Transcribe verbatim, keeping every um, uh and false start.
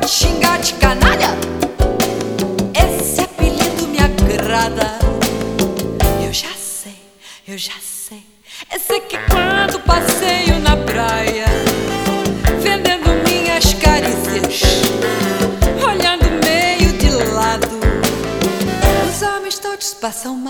me xingar de canalha? Esse apelido me agrada. Eu já sei, eu já sei. Eu sei que quando passeio na praia, vendendo minhas carícias, olhando meio de lado, os homens todos passam mal.